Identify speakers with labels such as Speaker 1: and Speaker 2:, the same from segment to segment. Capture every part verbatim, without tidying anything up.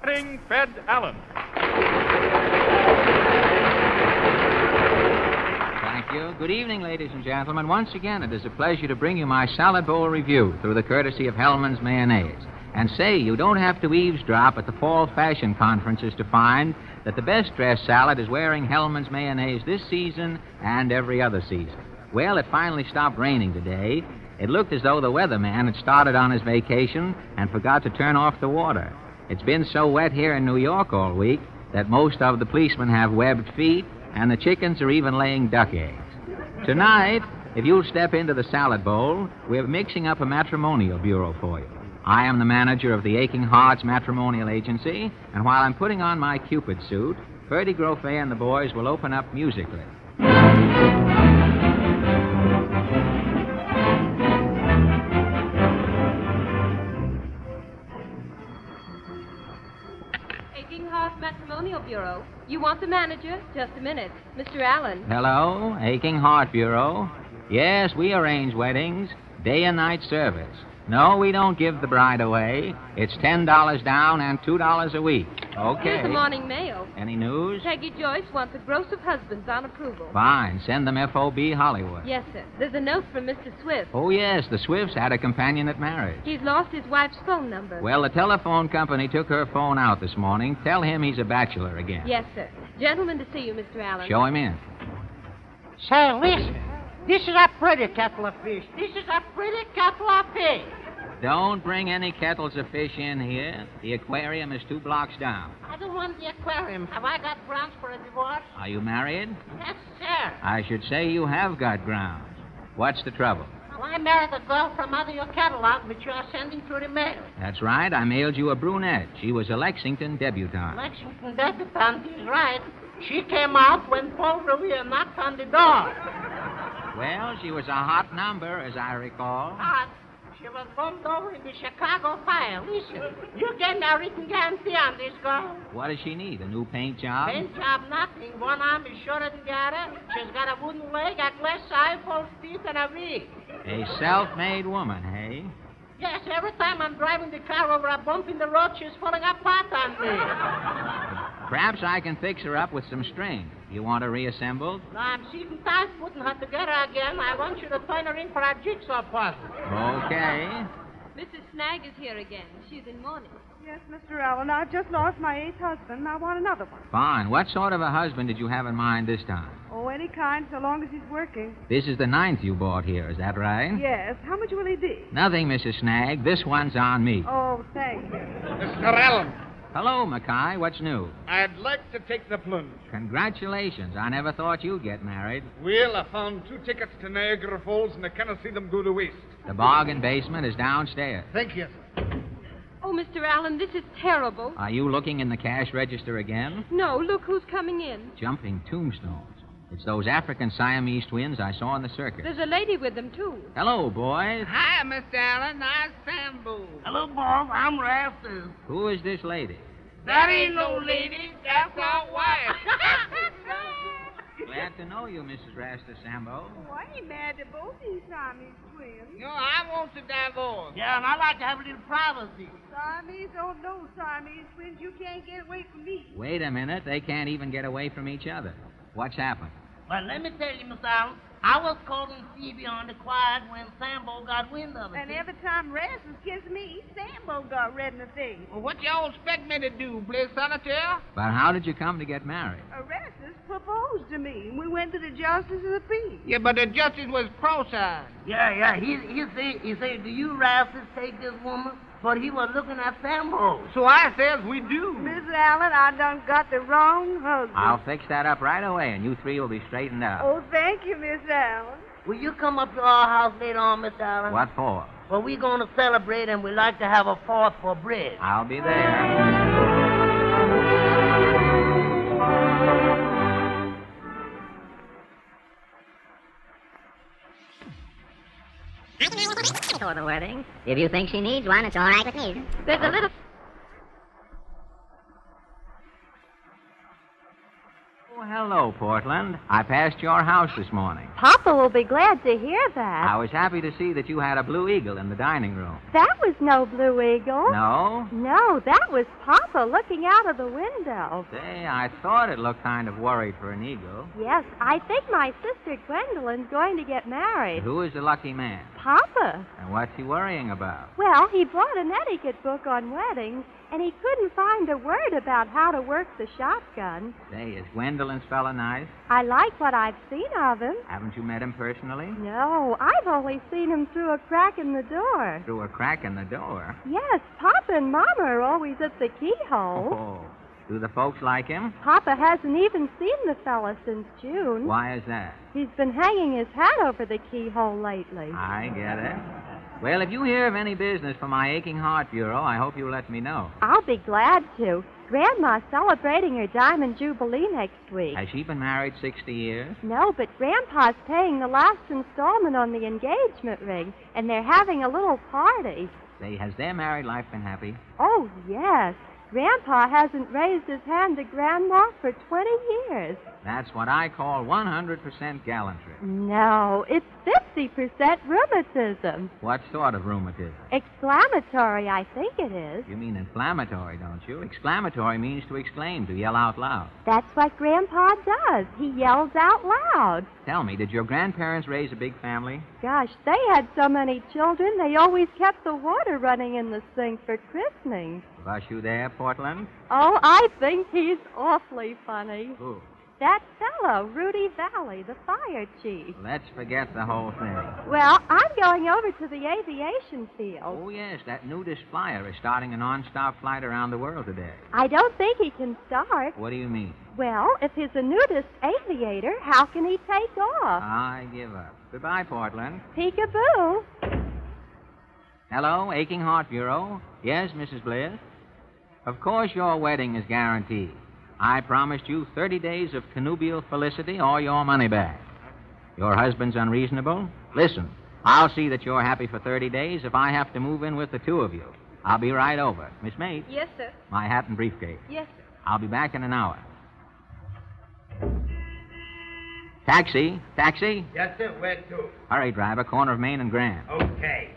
Speaker 1: starring Fred Allen.
Speaker 2: Thank you. Good evening, ladies and gentlemen. Once again, it is a pleasure to bring you my salad bowl review through the courtesy of Hellman's Mayonnaise. And say, you don't have to eavesdrop at the fall fashion conferences to find that the best-dressed salad is wearing Hellman's Mayonnaise this season and every other season. Well, it finally stopped raining today. It looked as though the weatherman had started on his vacation and forgot to turn off the water. It's been so wet here in New York all week that most of the policemen have webbed feet, and the chickens are even laying duck eggs. Tonight, if you'll step into the salad bowl, we're mixing up a matrimonial bureau for you. I am the manager of the Aching Hearts Matrimonial Agency, and while I'm putting on my Cupid suit, Ferdy Grofet and the boys will open up musically.
Speaker 3: Aching Hearts Matrimonial Bureau. You want the manager? Just a minute. Mister Allen.
Speaker 2: Hello, Aching Heart Bureau. Yes, we arrange weddings, day and night service. No, we don't give the bride away. It's ten dollars down and two dollars a week. Okay.
Speaker 3: Here's the morning mail.
Speaker 2: Any news?
Speaker 3: Peggy Joyce wants a gross of husbands on approval.
Speaker 2: Fine. Send them F O B Hollywood.
Speaker 3: Yes, sir. There's a note from Mister Swift.
Speaker 2: Oh, yes. The Swifts had a companion at marriage.
Speaker 3: He's lost his wife's phone number.
Speaker 2: Well, the telephone company took her phone out this morning. Tell him he's a bachelor again.
Speaker 3: Yes, sir. Gentleman to see you, Mister Allen.
Speaker 2: Show him in.
Speaker 4: Say, listen. This is a pretty kettle of fish. This is a pretty kettle of fish.
Speaker 2: Don't bring any kettles of fish in here. The aquarium is two blocks down.
Speaker 4: I don't want the aquarium. Have I got grounds for a divorce?
Speaker 2: Are you married?
Speaker 4: Yes, sir.
Speaker 2: I should say you have got grounds. What's the trouble?
Speaker 4: Well, I married a girl from out of your catalog, which you are sending through the mail.
Speaker 2: That's right. I mailed you a brunette. She was a Lexington debutante.
Speaker 4: Lexington debutante is right. She came out when Paul Revere knocked on the door.
Speaker 2: Well, she was a hot number, as I recall.
Speaker 4: Hot? She was bombed over in the Chicago fire. Listen, you get a written guarantee on this girl.
Speaker 2: What does she need? A new paint job?
Speaker 4: Paint job, nothing. One arm is shorter than the other. She's got a wooden leg, a glass eye, false teeth, and a wig.
Speaker 2: A self-made woman, hey?
Speaker 4: Yes, every time I'm driving the car over a bump in the road, she's falling apart on me.
Speaker 2: Perhaps I can fix her up with some string. You want her reassembled?
Speaker 4: No, I'm sitting tight putting her together again. I want you to turn her in for a jigsaw puzzle.
Speaker 2: Okay.
Speaker 3: Missus Snag is here again. She's in mourning.
Speaker 5: Yes, Mister Allen, I've just lost my eighth husband. I want another one.
Speaker 2: Fine. What sort of a husband did you have in mind this time?
Speaker 5: Oh, any kind, so long as he's working.
Speaker 2: This is the ninth you bought here, is that right?
Speaker 5: Yes. How much will he be?
Speaker 2: Nothing, Missus Snag. This one's on me.
Speaker 5: Oh, thank you.
Speaker 1: Mister Allen,
Speaker 2: Hello, Mackay. What's new?
Speaker 1: I'd like to take the plunge.
Speaker 2: Congratulations. I never thought you'd get married.
Speaker 1: Well, I found two tickets to Niagara Falls, and I cannot see them go to waste.
Speaker 2: The bargain basement is downstairs.
Speaker 1: Thank you.
Speaker 3: Oh, Mister Allen, this is terrible.
Speaker 2: Are you looking in the cash register again?
Speaker 3: No, look who's coming in.
Speaker 2: Jumping tombstones. It's those African Siamese twins I saw in the circus.
Speaker 3: There's a lady with them, too.
Speaker 2: Hello, boys.
Speaker 4: Hi, Mister Allen. I'm Sambo.
Speaker 6: Hello, Bob. I'm Rastus.
Speaker 2: Who is this lady?
Speaker 4: That ain't no lady. That's our wife.
Speaker 2: Glad to know you, Missus Rastus Sambo.
Speaker 5: Oh, I ain't mad at both these Siamese twins.
Speaker 4: No, I want to divorce.
Speaker 6: Yeah, and I like to have a little privacy.
Speaker 5: Siamese don't know Siamese twins. You can't get away from me.
Speaker 2: Wait a minute. They can't even get away from each other. What's happened?
Speaker 6: Well, let me tell you, Mister Allen, I was calling Phoebe on the quiet when Sambo got wind of it.
Speaker 5: And every time Rasmus kissed me, Sambo got red in the face.
Speaker 4: Well, what y'all expect me to do, play solitaire?
Speaker 2: But how did you come to get married?
Speaker 5: Uh, Rasmus proposed to me, and we went to the justice of the peace.
Speaker 4: Yeah, but the justice was pro-side.
Speaker 6: Yeah, yeah. He he said, he said, do you, Rastus, take this woman? But he was looking at Sambo.
Speaker 4: So I says we do.
Speaker 5: Miss Allen, I done got the wrong husband.
Speaker 2: I'll fix that up right away, and you three will be straightened out.
Speaker 5: Oh, thank you, Miss Allen.
Speaker 6: Will you come up to our house later on, Mister Allen?
Speaker 2: What for?
Speaker 6: Well, we're going to celebrate, and we like to have a fourth for bread.
Speaker 2: I'll be there.
Speaker 7: For the wedding. If you think she needs one, it's all right with me.
Speaker 3: There's a little...
Speaker 2: Oh, hello, Portland. I passed your house this morning.
Speaker 8: Papa will be glad to hear that.
Speaker 2: I was happy to see that you had a blue eagle in the dining room.
Speaker 8: That was no blue eagle.
Speaker 2: No?
Speaker 8: No, that was Papa looking out of the window.
Speaker 2: Say, I thought it looked kind of worried for an eagle.
Speaker 8: Yes, I think my sister Gwendolyn's going to get married.
Speaker 2: Who is the lucky man?
Speaker 8: Papa.
Speaker 2: And what's he worrying about?
Speaker 8: Well, he bought an etiquette book on weddings, and he couldn't find a word about how to work the shotgun.
Speaker 2: Say, is Gwendolyn's fella nice?
Speaker 8: I like what I've seen of him.
Speaker 2: Haven't you met him personally?
Speaker 8: No, I've only seen him through a crack in the door.
Speaker 2: Through a crack in the door?
Speaker 8: Yes, Papa and Mama are always at the keyhole.
Speaker 2: Oh. Do the folks like him?
Speaker 8: Papa hasn't even seen the fella since June.
Speaker 2: Why is that?
Speaker 8: He's been hanging his hat over the keyhole lately.
Speaker 2: I get it. Well, if you hear of any business for my Aching Heart Bureau, I hope you'll let me know.
Speaker 8: I'll be glad to. Grandma's celebrating her Diamond Jubilee next week.
Speaker 2: Has she been married sixty years?
Speaker 8: No, but Grandpa's paying the last installment on the engagement ring, and they're having a little party.
Speaker 2: Say, has their married life been happy?
Speaker 8: Oh, yes. Grandpa hasn't raised his hand to Grandma for twenty years.
Speaker 2: That's what I call one hundred percent gallantry.
Speaker 8: No, it's fifty percent rheumatism.
Speaker 2: What sort of rheumatism?
Speaker 8: Exclamatory, I think it is.
Speaker 2: You mean inflammatory, don't you? Exclamatory means to exclaim, to yell out loud.
Speaker 8: That's what Grandpa does. He yells out loud.
Speaker 2: Tell me, did your grandparents raise a big family?
Speaker 8: Gosh, they had so many children, they always kept the water running in the sink for christening.
Speaker 2: Was you there, Portland?
Speaker 8: Oh, I think he's awfully funny.
Speaker 2: Who?
Speaker 8: That fellow, Rudy Valley, the fire chief.
Speaker 2: Let's forget the whole thing.
Speaker 8: Well, I'm going over to the aviation field.
Speaker 2: Oh, yes, that nudist flyer is starting a non-stop flight around the world today.
Speaker 8: I don't think he can start.
Speaker 2: What do you mean?
Speaker 8: Well, if he's a nudist aviator, how can he take off?
Speaker 2: I give up. Goodbye, Portland.
Speaker 8: Peekaboo.
Speaker 2: Hello, Aching Heart Bureau. Yes, Missus Bliss? Of course your wedding is guaranteed. I promised you thirty days of connubial felicity or your money back. Your husband's unreasonable? Listen, I'll see that you're happy for thirty days if I have to move in with the two of you. I'll be right over. Miss Mate?
Speaker 3: Yes, sir.
Speaker 2: My hat and briefcase.
Speaker 3: Yes, sir.
Speaker 2: I'll be back in an hour. Taxi, taxi.
Speaker 4: Yes, sir. Where to?
Speaker 2: Hurry, driver, corner of Main and Grand.
Speaker 4: Okay.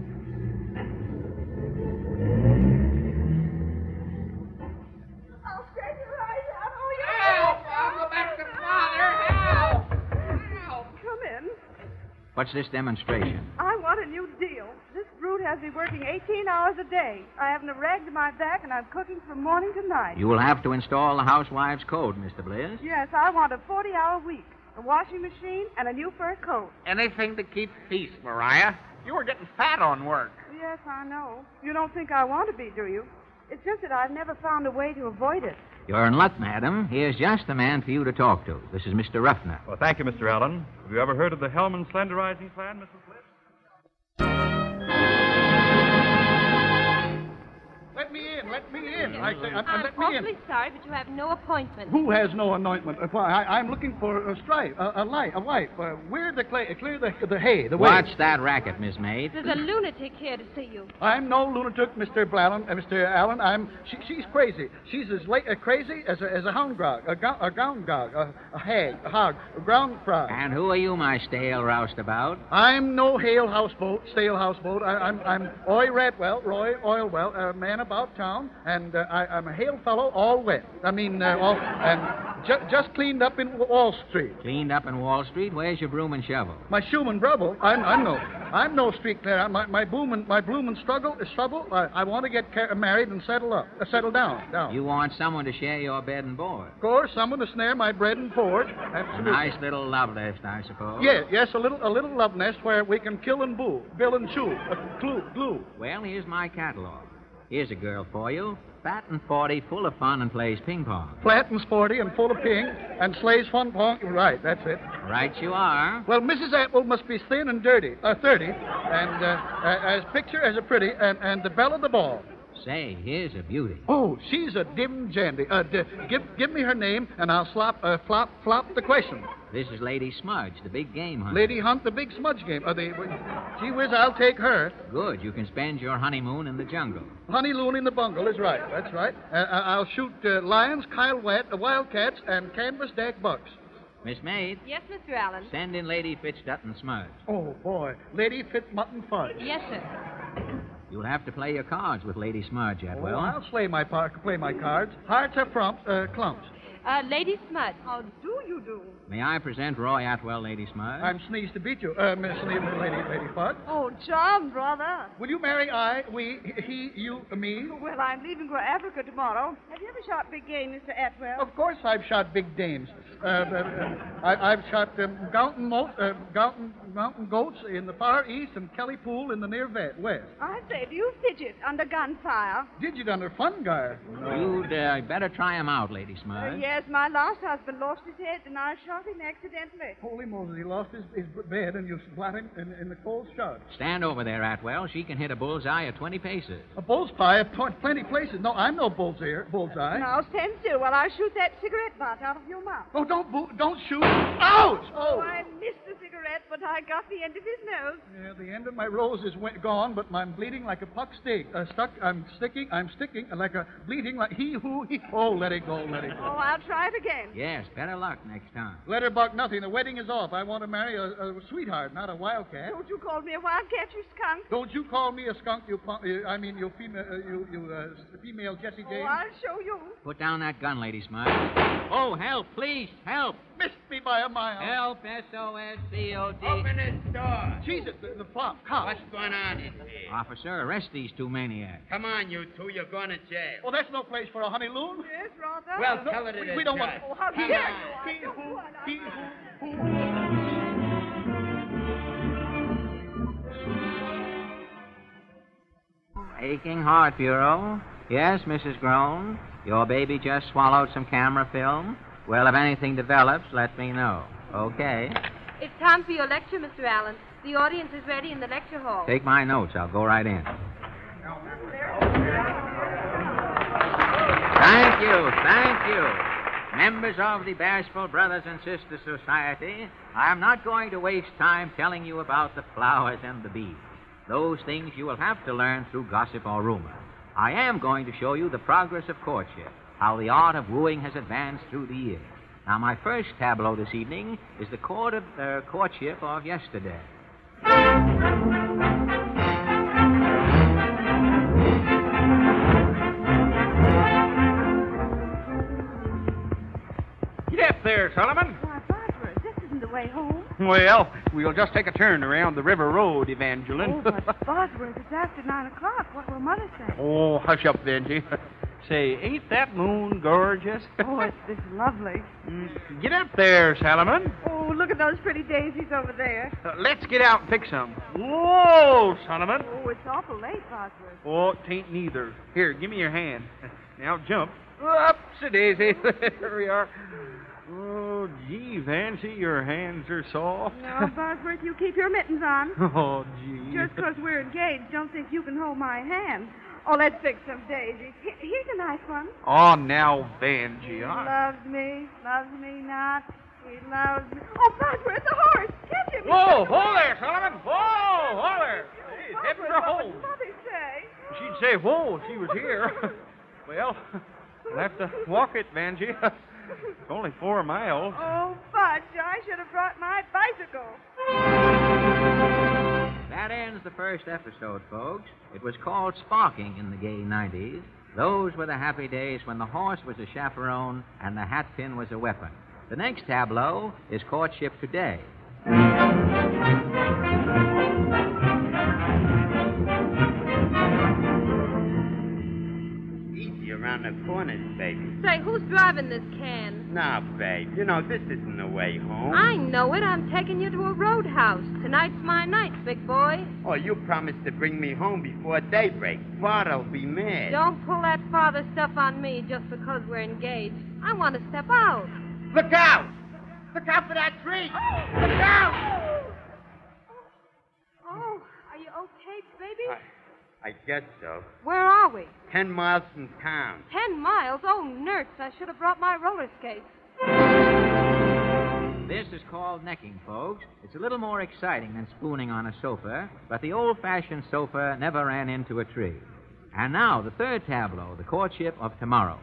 Speaker 5: What's
Speaker 2: this demonstration?
Speaker 5: I want a new deal. This brute has me working eighteen hours a day. I haven't a rag to my back, and I'm cooking from morning to night.
Speaker 2: You will have to install the housewife's code, Mister Bliss.
Speaker 5: Yes, I want a forty-hour week, a washing machine, and a new fur coat.
Speaker 1: Anything to keep peace, Mariah. You were getting fat on work.
Speaker 5: Yes, I know. You don't think I want to be, do you? It's just that I've never found a way to avoid it.
Speaker 2: You're in luck, madam. Here's just the man for you to talk to. This is Mister Ruffner.
Speaker 9: Well, thank you, Mister Allen. Have you ever heard of the Hellman Slenderizing Plan, Missus Bliss?
Speaker 1: Let me in. Let me in. I say, uh,
Speaker 3: I'm
Speaker 1: let me in.
Speaker 3: awfully sorry, but you have no appointment.
Speaker 1: Who has no anointment? Uh, Why, I, I'm looking for a stripe, a, a light, a wife. Uh, where the clay, clear the, the hay, the way.
Speaker 2: Watch that racket, Miss Maid.
Speaker 3: There's a lunatic here to see you.
Speaker 1: I'm no lunatic, Mister Blallen, uh, Mister Allen. I'm. She, she's crazy. She's as late, uh, crazy as a, as a hound grog, a, go, a gown gog, a, a hag, a hog, a ground frog.
Speaker 2: And who are you, my stale roustabout?
Speaker 1: I'm no hale houseboat, stale houseboat. I, I'm I'm Roy Redwell, Roy Oilwell, a man about town, and uh, I, I'm a hale fellow, all wet. I mean, uh, all and ju- just cleaned up in Wall Street.
Speaker 2: Cleaned up in Wall Street? Where's your broom and shovel?
Speaker 1: My shoe and brubble. I'm I'm no I'm no street cleaner. My my boom and my bloom and struggle is trouble. I, I want to get ca- married and settle up, uh, settle down, down.
Speaker 2: You want someone to share your bed and board?
Speaker 1: Of course, someone to snare my bread and board.
Speaker 2: A
Speaker 1: Absolutely.
Speaker 2: nice little love nest, I suppose.
Speaker 1: Yes, yes, a little a little love nest where we can kill and boo, bill and chew, uh, glue, glue.
Speaker 2: Well, here's my catalog. Here's a girl for you. Fat and forty, full of fun, and plays ping pong.
Speaker 1: Flat and sporty and full of ping and slays fun pong. Right, that's it.
Speaker 2: Right you are.
Speaker 1: Well, Missus Atwell must be thin and dirty, uh, thirty, and uh, uh, as picture as a pretty, and, and the belle of the ball.
Speaker 2: Say, here's a beauty.
Speaker 1: Oh, she's a dim jandy. Uh, d- give, give me her name, and I'll slop, uh, flop, flop the question.
Speaker 2: This is Lady Smudge, the big game hunter.
Speaker 1: Lady Hunt, the big smudge game. Uh, the, gee whiz, I'll take her.
Speaker 2: Good. You can spend your honeymoon in the jungle.
Speaker 1: Honeyloon in the bungle is right. That's right. Uh, I'll shoot uh, lions, Kyle Wet, uh, wildcats, and canvasback bucks.
Speaker 2: Miss Maid,
Speaker 3: Yes, Mister Allen.
Speaker 2: send in Lady Fitzdutton Smudge.
Speaker 1: Oh, boy. Lady Fitzmutton Fudge.
Speaker 3: Yes, sir.
Speaker 2: You'll have to play your cards with Lady Smudge,
Speaker 1: Oh,
Speaker 2: Atwell.
Speaker 1: I'll slay my par- play my cards. Hearts are frumps, uh, clumps.
Speaker 3: Uh, Lady Smudge.
Speaker 5: How do you do?
Speaker 2: May I present Roy Atwell, Lady Smudge?
Speaker 1: I'm sneezed to beat you, uh, Miss Lady, Lady, Lady Fudge.
Speaker 5: Oh, charm, brother.
Speaker 1: Will you marry I, we, he, you, me?
Speaker 5: Well, I'm leaving for Africa tomorrow. Have you ever shot big game, Mister Atwell?
Speaker 1: Of course I've shot big dames. Uh, uh, I, I've shot um, mountain, mo- uh, mountain, mountain goats in the far east and Kelly Pool in the near ve- west.
Speaker 5: I say, do you fidget under gunfire?
Speaker 1: Did you under fun guy?
Speaker 2: You'd uh, better try him out, Lady
Speaker 5: Uh,
Speaker 2: Smudge.
Speaker 5: yes, my last husband lost his head, and I shot him accidentally.
Speaker 1: Holy Moses, he lost his, his bed and you splat him in, in the cold shot.
Speaker 2: Stand over there, Atwell. She can hit a bullseye at twenty paces.
Speaker 1: A bull's pie of tw- plenty places. No, I'm no bull's ear, bullseye.
Speaker 5: Now stand still while I shoot that cigarette butt out of your mouth.
Speaker 1: Oh, don't boo- don't shoot. Ouch!
Speaker 5: Oh, I missed the cigarette, but I got the end of his nose.
Speaker 1: Yeah, the end of my rose is went, gone, but I'm bleeding like a puck stick. Uh, stuck. I'm sticking. I'm sticking like a bleeding like he who he. Oh, let it go. Let it
Speaker 5: Oh,
Speaker 1: go.
Speaker 5: I'll try it again.
Speaker 2: Yes, better luck next time.
Speaker 1: Let her buck nothing. The wedding is off. I want to marry a, a sweetheart, not a wildcat.
Speaker 5: Don't you call me a wildcat, you skunk.
Speaker 1: Don't you call me a skunk, you punk. uh, I mean, you female, uh, you, you uh, female Jesse
Speaker 5: Oh,
Speaker 1: James.
Speaker 5: I'll show you.
Speaker 2: Put down that gun, Lady Smudge. Oh, help, please, help.
Speaker 1: Missed me by a mile.
Speaker 2: Help, S O S C O D.
Speaker 4: Open this door.
Speaker 1: Jesus, the, the flop. Cop.
Speaker 4: What's going on in here?
Speaker 2: Officer, arrest these two maniacs.
Speaker 4: Come on, you two. You're going to jail.
Speaker 1: Well, that's no place for a honeyloon.
Speaker 5: Yes, Rather.
Speaker 4: Well,
Speaker 1: No,
Speaker 4: tell it
Speaker 1: we,
Speaker 4: is.
Speaker 1: we don't want.
Speaker 5: Oh, how
Speaker 1: He,
Speaker 5: dare
Speaker 4: on.
Speaker 5: you? I
Speaker 1: he
Speaker 5: don't
Speaker 1: who,
Speaker 5: want-
Speaker 1: he who, who.
Speaker 2: Aching Heart Bureau. Yes, Missus Groan. Your baby just swallowed some camera film. Well, if anything develops, let me know. Okay.
Speaker 3: It's time for your lecture, Mister Allen. The audience is ready in the lecture hall.
Speaker 2: Take my notes. I'll go right in. Thank you. Thank you. Members of the Bashful Brothers and Sisters Society, I am not going to waste time telling you about the flowers and the bees. Those things you will have to learn through gossip or rumor. I am going to show you the progress of courtship, how the art of wooing has advanced through the years. Now, my first tableau this evening is the court of, uh, courtship of yesterday.
Speaker 10: Get up there, Solomon.
Speaker 5: Why, Barbara, this isn't the way home.
Speaker 10: Well, we'll just take a turn around the river road, Evangeline.
Speaker 5: Oh, but Barbara, it's after nine o'clock. What will Mother say?
Speaker 10: Oh, hush up, Benji. Say, ain't that moon gorgeous?
Speaker 5: Oh, it's, it's lovely.
Speaker 10: Mm, Get up there, Solomon.
Speaker 5: Oh, look at those pretty daisies over there.
Speaker 10: Uh, let's get out and pick some. Whoa, Solomon.
Speaker 5: Oh, it's awful late, Barbara.
Speaker 10: Oh, tain't neither. Here, give me your hand. Now jump. Upsy-daisy. There we are. Oh, gee, Vancy, your hands are soft.
Speaker 5: No, Barbara, if you keep your mittens on.
Speaker 10: Oh, gee.
Speaker 5: Just 'cause we're engaged, don't think you can hold my hand. Oh, let's pick some daisies. Here- Here's a nice one.
Speaker 10: Oh, now, Vanjie.
Speaker 5: He
Speaker 10: I...
Speaker 5: loves me, loves me not. He loves me. Oh, Barbara, it's a horse. Catch him.
Speaker 10: Whoa, hold there, Solomon. Whoa, hold there. He's heading for
Speaker 5: Barbara, what
Speaker 10: home.
Speaker 5: would Mother say?
Speaker 10: She'd say, whoa, if she was here. Well, we'll have to walk it, Vanjie. It's only four miles.
Speaker 5: Oh, fudge, I should have brought my bicycle.
Speaker 2: That ends the first episode, folks. It was called Sparking in the gay nineties. Those were the happy days when the horse was a chaperone and the hatpin was a weapon. The next tableau is Courtship Today.
Speaker 4: Easy around the corners, baby.
Speaker 3: Say, who's driving this can?
Speaker 4: Now, babe, you know this isn't the way home.
Speaker 3: I know it. I'm taking you to a roadhouse. Tonight's my night, big boy.
Speaker 4: Oh, you promised to bring me home before daybreak. Father'll be mad.
Speaker 3: Don't pull that father stuff on me just because we're engaged. I want to step out.
Speaker 4: Look out! Look out for that tree! Look out!
Speaker 3: Oh, are you okay, baby?
Speaker 4: I,
Speaker 11: I guess so.
Speaker 5: Where are we?
Speaker 11: Ten miles from town.
Speaker 3: Ten miles? Oh, Nerks, I should have brought my roller skates.
Speaker 2: This is called necking, folks. It's a little more exciting than spooning on a sofa, but the old-fashioned sofa never ran into a tree. And now, the third tableau, the courtship of tomorrow.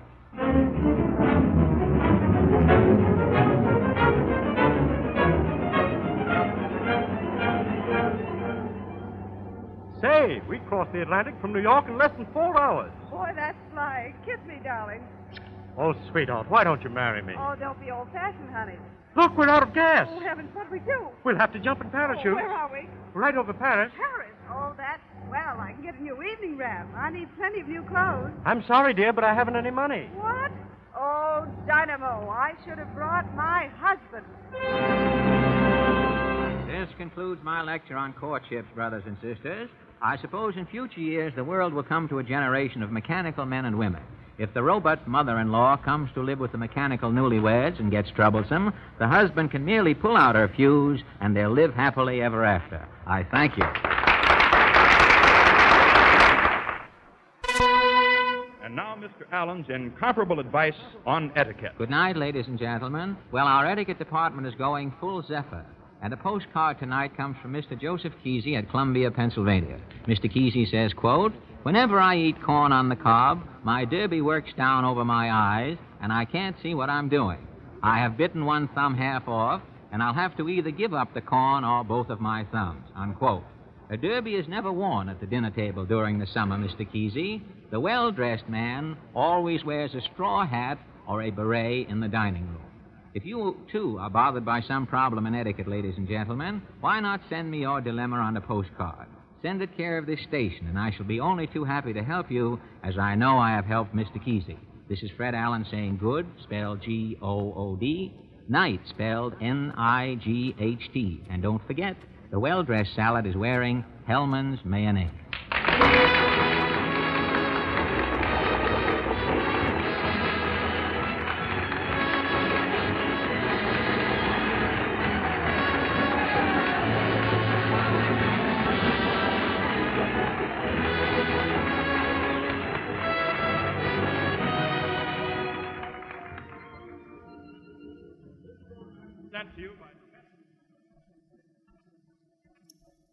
Speaker 9: Say, we crossed the Atlantic from New York in less than four hours.
Speaker 5: Boy, that's flying. Kiss me, darling.
Speaker 9: Oh, sweetheart, why don't you marry me?
Speaker 5: Oh, don't be old-fashioned, honey.
Speaker 9: Look, we're out of gas.
Speaker 5: Oh, heavens, what do we do?
Speaker 9: We'll have to jump in
Speaker 5: Oh,
Speaker 9: parachute.
Speaker 5: where are we?
Speaker 9: Right over Paris.
Speaker 5: Paris. Oh, that's swell. I can get a new evening wrap. I need plenty of new clothes.
Speaker 9: I'm sorry, dear, but I haven't any money.
Speaker 5: What? Oh, Dynamo, I should have brought my husband.
Speaker 2: This concludes my lecture on courtships, brothers and sisters. I suppose in future years the world will come to a generation of mechanical men and women. If the robot mother-in-law comes to live with the mechanical newlyweds and gets troublesome, the husband can merely pull out her fuse and they'll live happily ever after. I thank you.
Speaker 9: And now, Mister Allen's incomparable advice on etiquette.
Speaker 2: Good night, ladies and gentlemen. Well, our etiquette department is going full zephyr. And a postcard tonight comes from Mister Joseph Kesey at Columbia, Pennsylvania. Mister Kesey says, quote, "Whenever I eat corn on the cob, my derby works down over my eyes, and I can't see what I'm doing. I have bitten one thumb half off, and I'll have to either give up the corn or both of my thumbs," unquote. A derby is never worn at the dinner table during the summer, Mister Kesey. The well-dressed man always wears a straw hat or a beret in the dining room. If you, too, are bothered by some problem in etiquette, ladies and gentlemen, why not send me your dilemma on a postcard? Send it care of this station, and I shall be only too happy to help you, as I know I have helped Mister Kesey. This is Fred Allen saying good, spelled G O O D, night, spelled N I G H T. And don't forget, the well-dressed salad is wearing Hellman's mayonnaise.
Speaker 9: Sent to you by